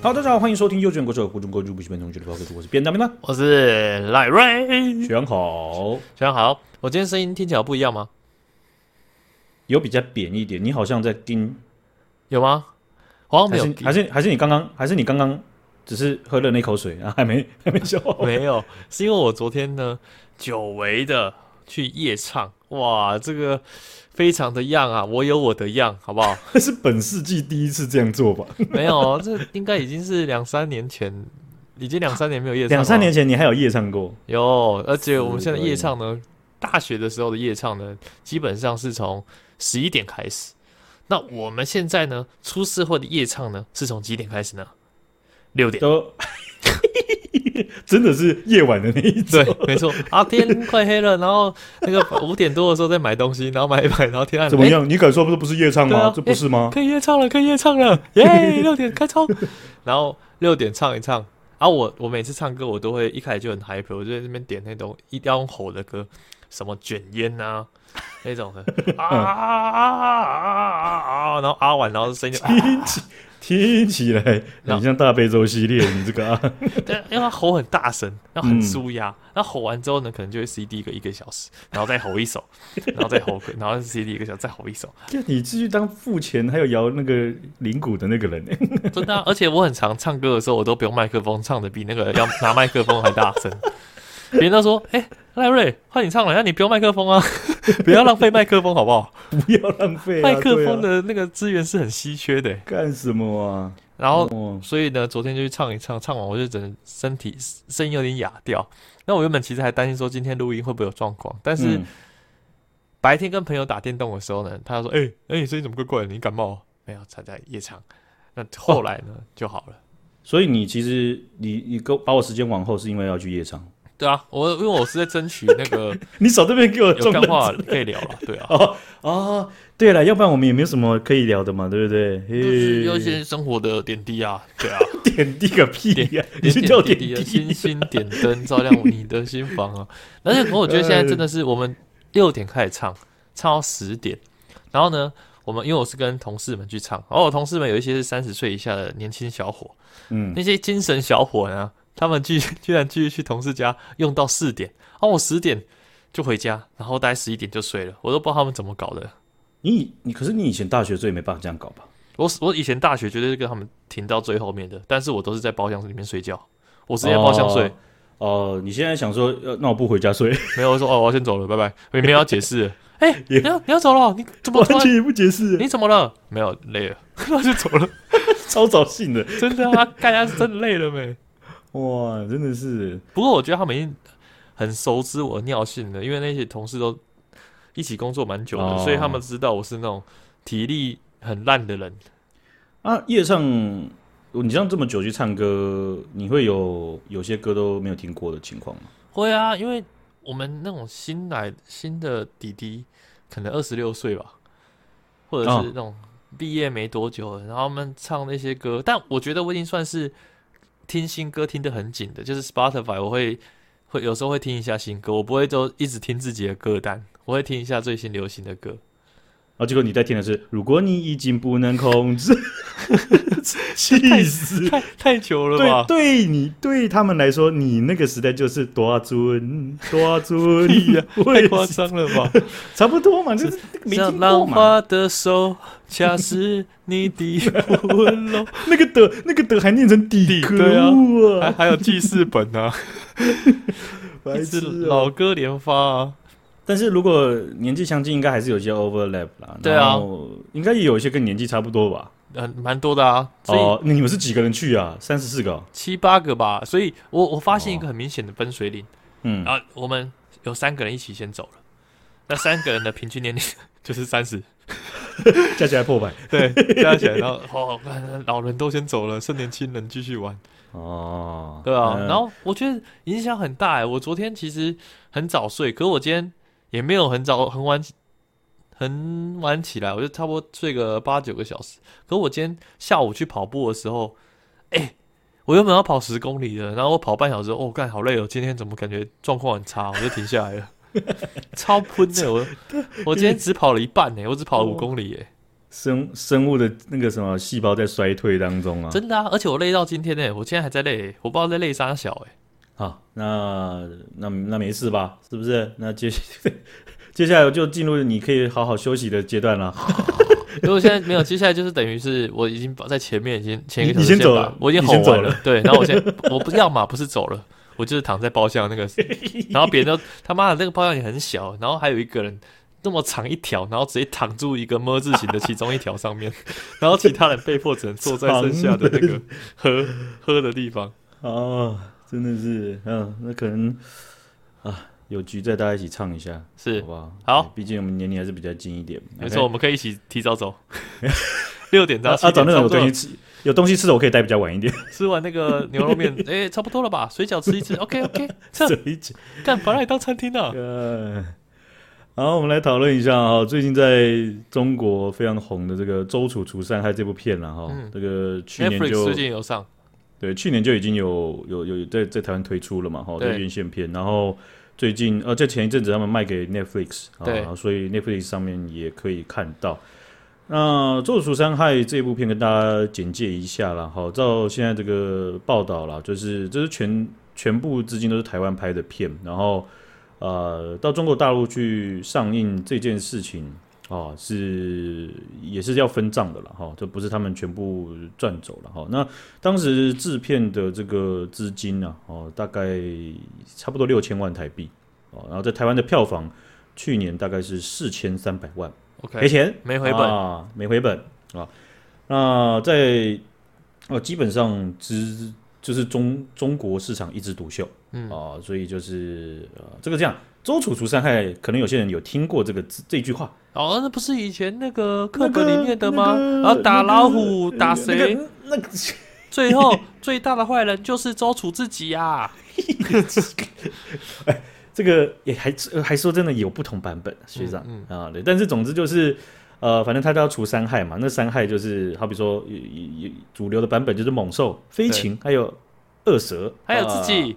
好，大家好，欢迎收听幼稚园国手国中国主补习班同学的 podcast， 我是便当兵我是赖瑞。 选好， 选好。我今天声音听起来不一样吗？ 有比较扁一点，你好像在盯， 有吗？好像没有， 还是你刚刚只是喝了那口水啊，还没消化。 没有，是因为我昨天呢久违的去夜唱，哇，这个非常的样啊，我有我的样，好不好？ 这是本世纪第一次这样做吧？ 没有，这应该已经是2-3年前，已经2-3年没有夜唱了。 2-3年前你还有夜唱过？ 有，而且我们现在夜唱呢，大学的时候的夜唱呢，基本上是从11点开始。那我们现在呢，出社会的夜唱呢，是从几点开始呢？6点。 都真的是夜晚的那一种。 对，没错啊，天快黑了，然后那个5点多的时候再买东西，然后买一买，然后天暗了。 怎么样？你敢说不是夜唱吗？ 啊、 这不是吗？ 可以夜唱了，可以夜唱了，耶！6点开唱，然后6点唱一唱。啊，我每次唱歌，我都会一开始就很 hyper， 我就在那边点那种一定要用吼的歌，什么卷烟啊那种的然后完，然后声音就听起来很像大悲咒系列，你这个对，因为他吼很大声，然后很舒压，然后吼完之后呢，可能就会 CD 一个小时，然后再吼一首，然后再吼，然后 CD 1个小时再吼一首。 你继续当付钱还有摇那个铃鼓的那个人， 真的、啊，而且我很常唱歌的时候，我都不用麦克风，唱的比那个要拿麦克风还大声。别人都说：“赖瑞，换你唱了，那你不用麦克风啊，不要浪费麦克风，好不好？ 不要浪费、 麦克风的那个资源是很稀缺的。 干什么啊？ 然后，所以呢，昨天就去唱一唱，唱完我就整个声音有点哑掉。那我原本其实还担心说今天录音会不会有状况，但是白天跟朋友打电动的时候呢，他说：你声音怎么怪怪的？你感冒？没有，才在夜唱。那后来呢就好了。 所以你其实你把我时间往后，是因为要去夜唱。” 对啊，因为我是在争取那个你少这边给我有干话可以聊了，对啊。 对了，要不然我们也没有什么可以聊的嘛，对不对？ 就是有一些生活的点滴啊，对啊。 点滴个屁呀！你是叫点滴？ 星星点灯照亮你的心房啊！而且我觉得现在真的是我们6点开始唱到10点，然后呢，因为我是跟同事们去唱，然后我同事们有一些是30岁以下的年轻小伙，那些精神小伙呢。他们居然继续去同事家用到4点，然后我10点就回家，然后大概11点就睡了，我都不知道他们怎么搞的。 可是你以前大学所以没办法这样搞吧？ 我以前大学绝对是跟他们停到最后面的，但是我都是在包厢里面睡觉，我直接包厢睡。 你现在想说，那我不回家睡？ 没有，我说我要先走了，拜拜，也没有要解释。你要走了？你怎么完全也不解释？ 你怎么了？没有，累了，那就走了。 超早醒的， 真的啊，大家是真的累了没？ 哇，真的是！ 不过我觉得他们已经很熟知我的尿性了，因为那些同事都一起工作蛮久的，所以他们知道我是那种体力很烂的人啊。夜唱，你这样这么久去唱歌，你会有些歌都没有听过的情况吗？ 会啊，因为我们那种新的弟弟，可能26岁吧，或者是那种毕业没多久了，然后他们唱那些歌，但我觉得我已经算是听新歌听得很紧的，就是 Spotify 我会有时候会听一下新歌，我不会都一直听自己的歌单，我会听一下最新流行的歌。 结果你在听的是如果你已经不能控制，气死！ 太久了吧？ 对他们来说，你那个时代就是多尊， 太夸张了吧？ 差不多嘛，就是没听过嘛。 像浪花的手，恰是你的温柔。 那个的还念成底， 对啊，还有记事本啊，一直老歌连发啊。 但是如果年纪相近，应该还是有些 overlap 啦。 对啊， 应该也有一些跟年纪差不多吧。 蛮多的啊。 你们是几个人去啊？34个、 7、8个吧。所以我发现一个很明显的分水岭。然后我们有3个人一起先走了，那3个人的平均年龄就是30， 加起来破100。 对，加起来，然后老人都先走了，剩年轻人继续玩。对啊。然后我觉得影响很大我昨天其实很早睡，可是我今天也没有很晚起来，我就差不多睡个8-9个小时。可是我今天下午去跑步的时候，我原本要跑10公里的，然后我跑半小时，干好累哦，今天怎么感觉状况很差，我就停下来了。超喷的，我今天只跑了一半我只跑了5公里生物的那个什么细胞在衰退当中啊。 真的啊，而且我累到今天我现在还在累，我不知道在累啥小好，那没事吧？是不是？那接下来就进入你可以好好休息的阶段了。 因为我现在没有，接下来就是等于是我已经在前面前一个小时你先走了， 我已经吼完了，对，然后我不要嘛，不是走了，我就是躺在包厢那个，然后别人都他妈的那个包厢也很小，然后还有一个人那么长一条，然后直接躺住一个么字形的其中一条上面，然后其他人被迫只能坐在剩下的那个喝的地方。 哦，真的是，那可能有局再大家一起唱一下， 是， 好不好？ 好， 毕竟我们年龄还是比较近一点。 没错，我们可以一起提早走，6点到7点。 找那种有东西吃的，我可以待比较晚一点。 吃完那个牛肉面，差不多了吧？水饺吃一吃，OK，干把那里当餐厅啊！ 好，我们来讨论一下哈，最近在中国非常红的这个《周楚除三害》这部片了哈，这个去年就 Netflix 最近有上， 对，去年就已经有在台湾推出了嘛哈，在院线片，然后。最近在前一阵子他们卖给 Netflix 所以 Netflix 上面也可以看到。那《周楚除三害》这部片跟大家简介一下啦，好，照现在这个报道啦，就是这是全部资金都是台湾拍的片，然后到中国大陆去上映这件事情也是要分账的啦哈，这不是他们全部赚走了哈。那当时制片的这个资金大概差不多6000万台币然后在台湾的票房去年大概是4300万，赔钱没回本没回本啊。那在基本上就是中国市场一枝独秀所以就是这个这样。周楚除三害，可能有些人有听过这句话那不是以前那个课本里面的吗？然后打老虎打谁？最后最大的坏人就是周楚自己啊！ 这个也还说真的有不同版本，学长对，但是总之就是反正他都要除三害嘛，那三害就是好比说主流的版本就是猛兽、飞禽，还有恶蛇， 还有自己。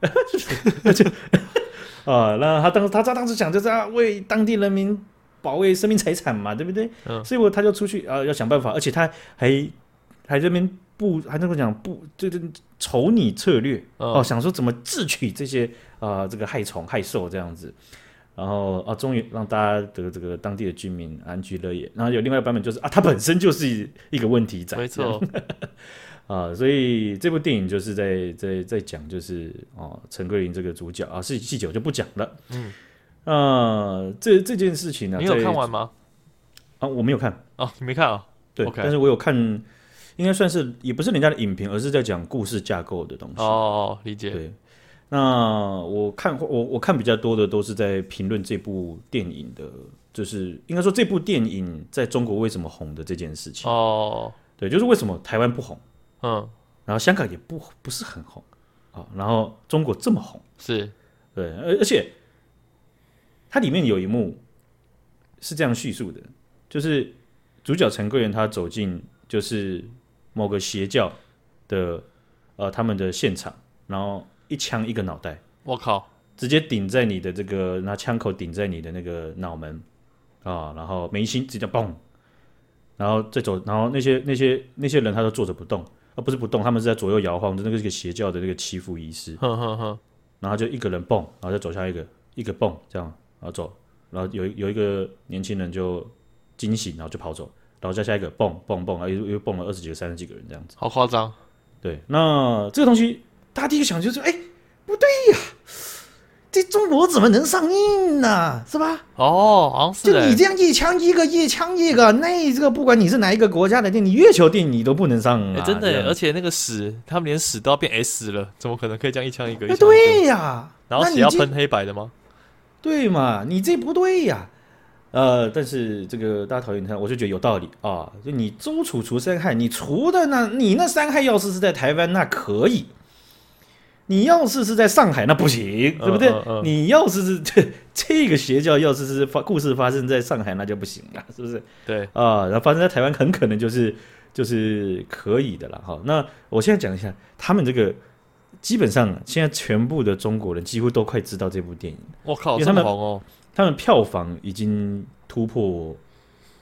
那他当时想就是为当地人民保卫生命财产嘛，对不对？所以他就出去要想办法，而且他还这边还能够讲就是丑拟策略想说怎么智取这些这个害虫害兽这样子，然后终于让大家的这个当地的居民安居乐业。然后有另外一个版本就是他本身就是一个问题仔， 没错。 所以这部电影就是在讲就是陈桂林这个主角细节我就不讲了。这件事情呢， 你有看完吗？ 我没有看你没看啊？ 对， okay. 但是我有看，应该算是也不是人家的影评，而是在讲故事架构的东西。 理解。 对，那我看比较多的都是在评论这部电影的，就是应该说这部电影在中国为什么红的这件事情。对，就是为什么台湾不红。然后香港也不是很红然后中国这么红， 是对，而且它里面有一幕是这样叙述的，就是主角陈桂元他走进就是某个邪教的他们的现场，然后一枪一个脑袋， 我靠， 直接顶在你的这个拿枪口顶在你的那个脑门然后眉心直接嘣，然后再走，然后那些人他都坐着不动。不是不动，他们是在左右摇晃的，那个是个邪教的那个祈福仪式。然后就一个人蹦，然后再走下一个蹦，这样然后走，然后有一个年轻人就惊醒，然后就跑走，然后再下一个蹦，然后又蹦了20几个、30几个人这样子， 好夸张。 对，那这个东西大家第一个想就是，不对呀，这中国怎么能上映呢？是吧？ 好像是就你这样一枪一个，那这个不管你是哪一个国家的电影，你月球电影你都不能上真的，而且那个屎，他们连屎都要变 S 了，怎么可能可以这样一枪一个？ 对呀， 然后血要喷黑白的吗？ 对嘛，你这不对呀。但是这个大家讨论他，我就觉得有道理就你周楚除三害，你除的你那三害要是在台湾那可以。你要是在上海那不行，对不对？你要是这个邪教要是故事发生在上海那就不行了，是不是？ 对然后发生在台湾很可能就是可以的了哈。那我现在讲一下，他们这个基本上现在全部的中国人几乎都快知道这部电影。 我靠，这么红哦！ 他们票房已经突破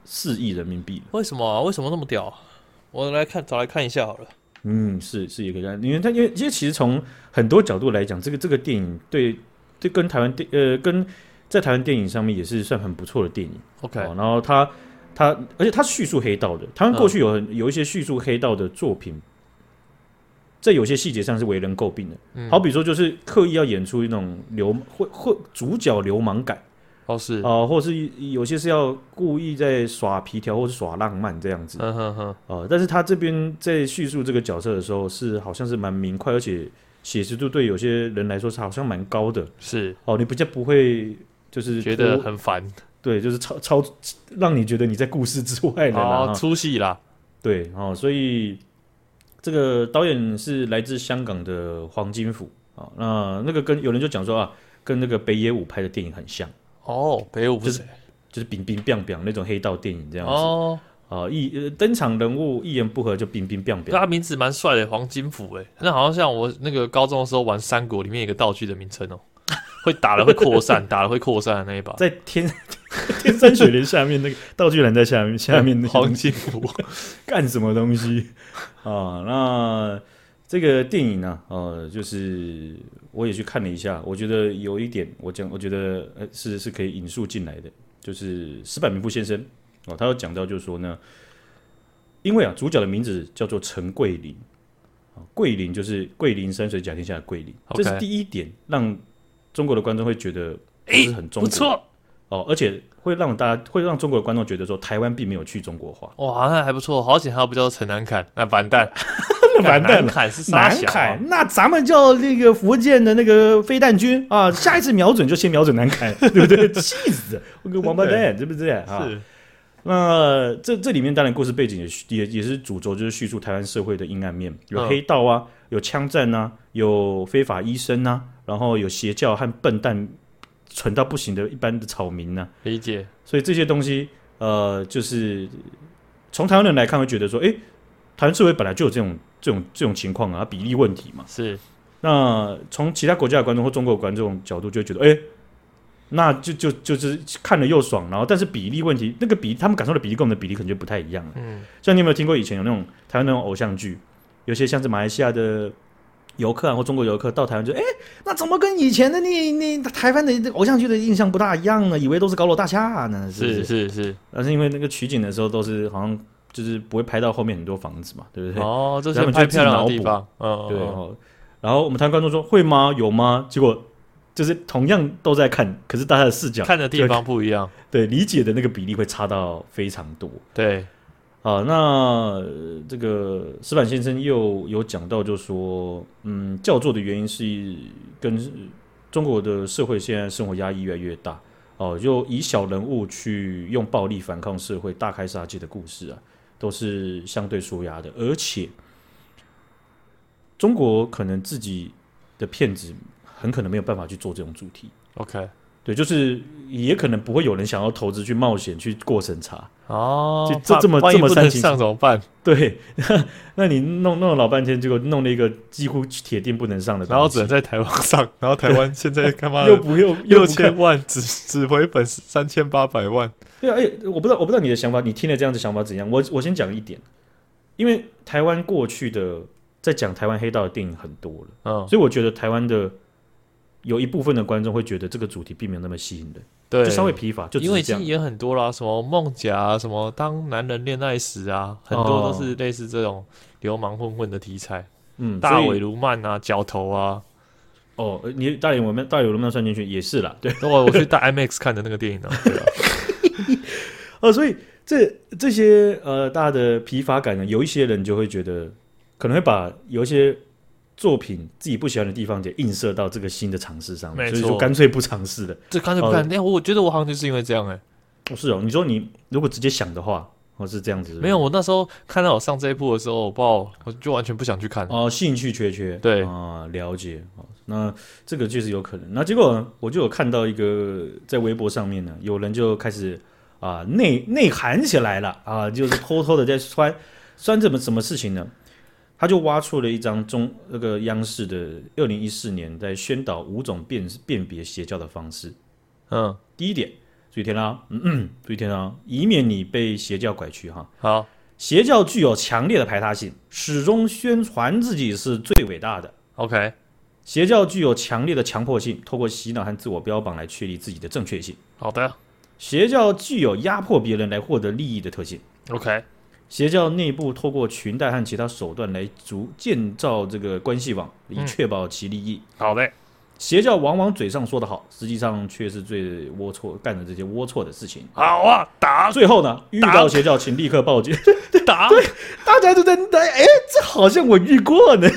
4亿人民币。 为什么啊？为什么那么屌？我找来看一下好了。 是也可以看，因为其实从很多角度来讲，这个电影对跟台湾跟在台湾电影上面也是算很不错的电影。 OK， 然后而且它叙述黑道的，台湾过去有一些叙述黑道的作品，在有些细节上是为人诟病的。好比说就是刻意要演出那种主角流氓感。 是或是有些是要故意在耍皮条或是耍浪漫这样子。但是他这边在叙述这个角色的时候，好像是蛮明快，而且写实度对有些人来说是好像蛮高的。 是你比较不会就是觉得很烦。 对，就是超让你觉得你在故事之外的出戏啦。 对，所以这个导演是来自香港的黄金甫。那个有人就讲说跟那个北野武拍的电影很像。 北野武是谁？ 就是冰冰冰冰那种黑道电影这样子。登场人物一言不合就冰冰冰冰。 他名字蛮帅的，黄金甫那好像我那个高中的时候玩三国里面有一个道具的名称会打了会扩散，打了会扩散的那一把， 在天山雪莲下面那个道具栏在下面那黄金甫干什么东西那这个电影呢，就是我也去看了一下，我觉得有一点，我觉得是可以引述进来的，就是石坂明夫先生他有讲到，就是说呢，因为主角的名字叫做陈桂林，桂林就是桂林山水甲天下的桂林，这是第一点，让中国的观众会觉得是很中国， 不错而且会让中国的观众觉得说台湾并没有去中国化。 哇，那还不错，好险还有不叫陈南坎，那完蛋。 完蛋了， 南坎是啥小？ 南坎，那咱们叫那个福建的那个飞弹军下一次瞄准就先瞄准南坎，对不对？气死，我个王八蛋，对不对是。那这里面当然故事背景也是主轴，就是叙述台湾社会的阴暗面，有黑道有枪战有非法医生然后有邪教和笨蛋蠢到不行的一般的草民理解。 所以这些东西就是从台湾人来看会觉得说，台湾社会本来就有这种情况比例问题嘛。 是。 那从其他国家的观众或中国的观众角度就会觉得，那就是看了又爽，然后但是比例问题，那个他们感受的比例跟我们的比例可能就不太一样了。像你有没有听过以前有那种台湾那种偶像剧，有些像是马来西亚的游客或中国游客到台湾就，那怎么跟以前的你台湾的偶像剧的印象不大一样呢？以为都是高楼大厦呢？ 是。 但是因为那个取景的时候都是好像就是不会拍到后面很多房子嘛，对不对？ 这是拍漂亮的地方。 对。然后我们台湾观众说会吗？有吗？结果就是同样都在看，可是大家的视角看的地方不一样， 对，理解的那个比例会差到非常多。 对。 那这个石坂先生又有讲到，就说，教作的原因是跟中国的社会现在生活压抑越来越大，就以小人物去用暴力反抗社会、大开杀戒的故事都是相对缩压的，而且中国可能自己的片子很可能没有办法去做这种主题。 OK。 对，就是也可能不会有人想要投资去冒险去过审查这么煽情上怎么办？ 对，那你弄了老半天，结果弄了一个几乎铁定不能上的东西， 然后只能在台湾上，然后台湾现在干嘛又 6000万只回本3800万。 对啊，我不知道你的想法，你听了这样子想法怎样？我先讲一点，因为台湾过去的在讲台湾黑道的电影很多了，所以我觉得台湾的有一部分的观众会觉得这个主题并没有那么吸引人， 对， 就稍微疲乏，就因为已经演很多啦，什么梦甲什么当男人恋爱时很多都是类似这种流氓混混的题材，大尾卢曼角头你大尾卢曼算进去也是啦，对， 我去大 IMAX 看的那个电影对所以这些大家的疲乏感呢，有一些人就会觉得可能会把有一些作品自己不喜欢的地方，就映射到这个新的尝试上面，所以就干脆不尝试了。 这干脆不看，我觉得我好像就是因为这样是你说你如果直接想的话，是这样子。 没有，我那时候看到我上这一部的时候，我就完全不想去看。 兴趣缺。 对了解。那这个确实有可能。那结果呢，我就有看到一个在微博上面呢，有人就开始内涵起来了就是偷偷的在酸什么事情呢？他就挖出了一张那个央视的2014年在宣导5种辨别邪教的方式。第一点， 注意听啦，注意听啦，以免你被邪教拐去哈。 好， 邪教具有强烈的排他性，始终宣传自己是最伟大的。 OK， 邪教具有强烈的强迫性，透过洗脑和自我标榜来确立自己的正确性。 好的。 邪教具有压迫别人来获得利益的特性。 OK， 邪教内部透过裙带和其他手段来建造这个关系网，以确保其利益。 好的。 邪教往往嘴上说的好，实际上却是最龌龊干的这些龌龊的事情。 好啊，打！ 最后呢，遇到邪教请立刻报警。 打！ 对，大家都在哎，这好像我遇过呢。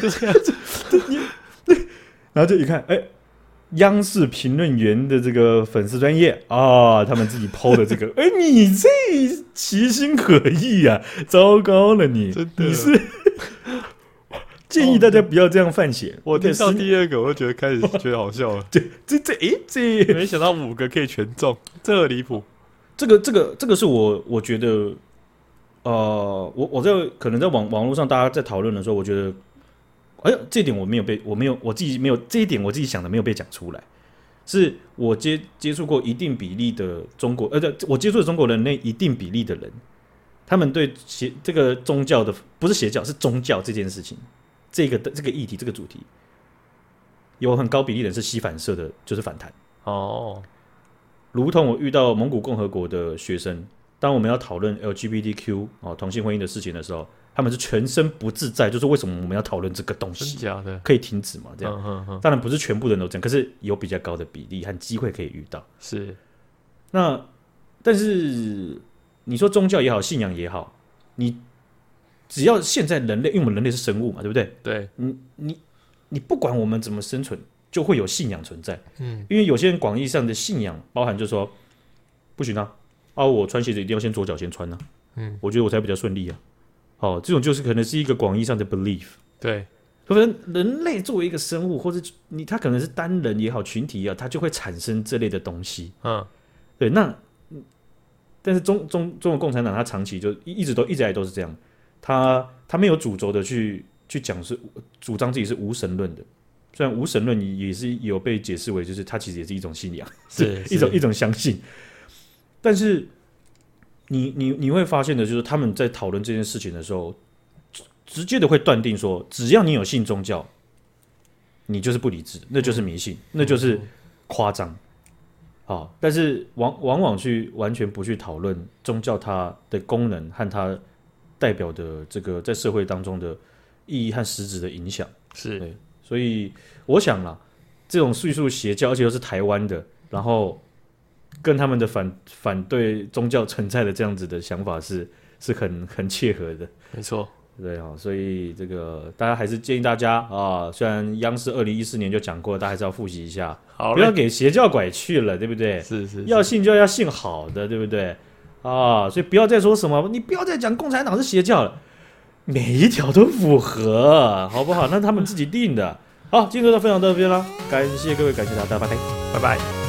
然后就一看，哎，央视评论员的这个粉丝专页啊，他们自己 PO 的这个，哎，你这其心可疑啊，糟糕了你，你是。建议大家不要这样犯险。 我听到第二个，我就开始觉得好笑了。 这， 没想到5个可以全中，这离谱。 这个是我觉得，我在可能在网络上大家在讨论的时候，我觉得，哎呀，这一点我自己没有这一点我自己想的没有被讲出来，是我接触过一定比例的中国，我接触的中国人内一定比例的人，他们对这个宗教的不是邪教是宗教这件事情。这个议题，这个主题，有很高比例的人是吸反射的，就是反弹。 哦， 如同我遇到蒙古共和国的学生，当我们要讨论 LGBTQ 同性婚姻的事情的时候，他们是全身不自在，就是为什么我们要讨论这个东西？ 真假的？ 可以停止吗？这样，当然不是全部人都这样，可是有比较高的比例和机会可以遇到。 是， 但是你说宗教也好，信仰也好，你。只要现在人类，因为我们人类是生物嘛，对不对？ 对， 你不管我们怎么生存，就会有信仰存在。因为有些人广义上的信仰包含就是说，不行啊，我穿鞋子一定要先左脚先穿啊，我觉得我才比较顺利啊。这种就是可能是一个广义上的 belief。 对， 可能人类作为一个生物，或者他可能是单人也好，群体也好，他就会产生这类的东西。对，但是中国共产党他长期就一直以来都是这样。他没有主轴的去讲是主张自己是无神论的，虽然无神论也是有被解释为就是它其实也是一种信仰，是一种相信，但是你会发现的就是他们在讨论这件事情的时候，直接的会断定说，只要你有信宗教，你就是不理智，那就是迷信，那就是夸张。但是往往完全不去讨论宗教它的功能和它代表的这个在社会当中的意义和实质的影响。 是， 对，所以我想啦，这种叙述邪教，而且又是台湾的，然后跟他们的反对宗教存在的这样子的想法是很切合的。 没错， 对啊，所以这个大家还是建议大家啊，虽然央视2014年就讲过，大家还是要复习一下，不要给邪教拐去了，对不对？ 是， 要信就要信好的，对不对？所以不要再说什么，你不要再讲共产党是邪教了，每一条都符合，好不好？那他们自己定的。好，今天就分享到这边了，感谢各位，感谢大家，拜拜， 拜拜。